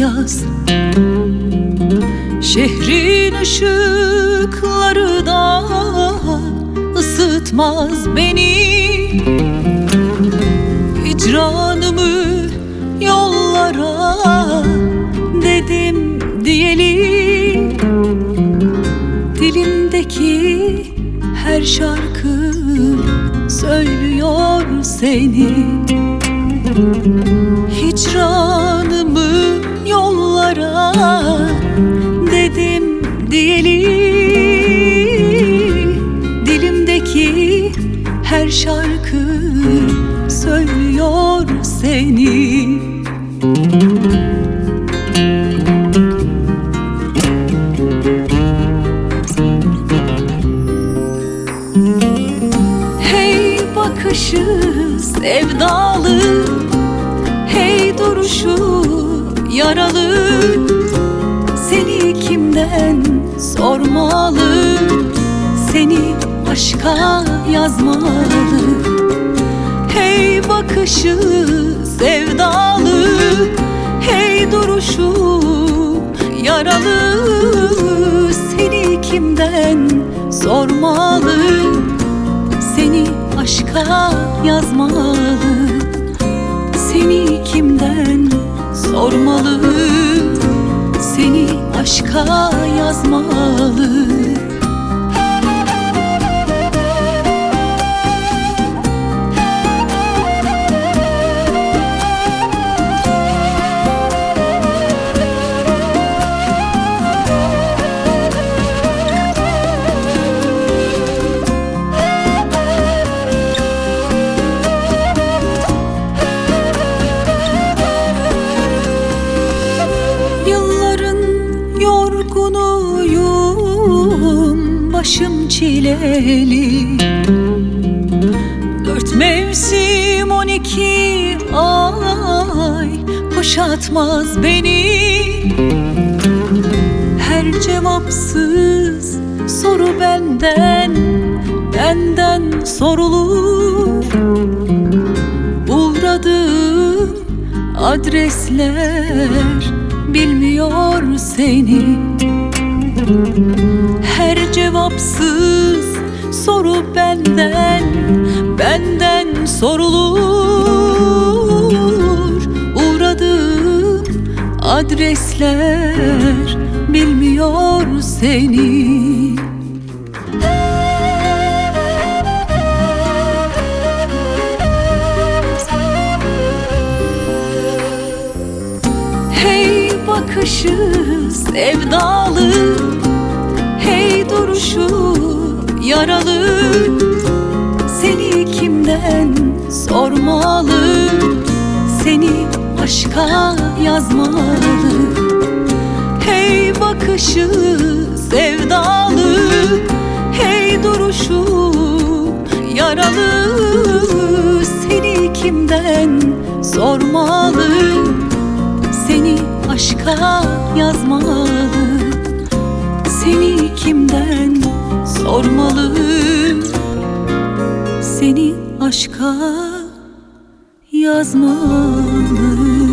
yaz. Şehrin ışıkları da ısıtmaz beni. Hicranımı yollara dedim diyeli. Dilimdeki her şarkı söylüyor seni. Hicranımı yollara dedim diyeli. Dilimdeki her şarkı söylüyor seni. Hey bakışı sevdalı, hey duruşu yaralı. Seni kimden sormalı, seni aşka yazmalı. Hey bakışı sevdalı, hey duruşu yaralı. Seni kimden sormalı, seni aşka yazmalı. Seni kimden sormalı, seni aşka yazmalı. Yorgunuyum, başım çileli. 4 mevsim 12 ay kuşatmaz beni. Her cevapsız soru benden sorulur. Uğradığım adresler bilmiyor seni. Her cevapsız soru benden sorulur. Uğradığım adresler bilmiyor seni. Hey bakışı sevdalı, hey duruşu yaralı. Seni kimden sormalı, seni aşka yazmalı. Hey bakışı sevdalı, hey duruşu yaralı. Seni kimden sormalı, seni aşka yazmalı. Seni kimden sormalı, seni aşka yazmalı.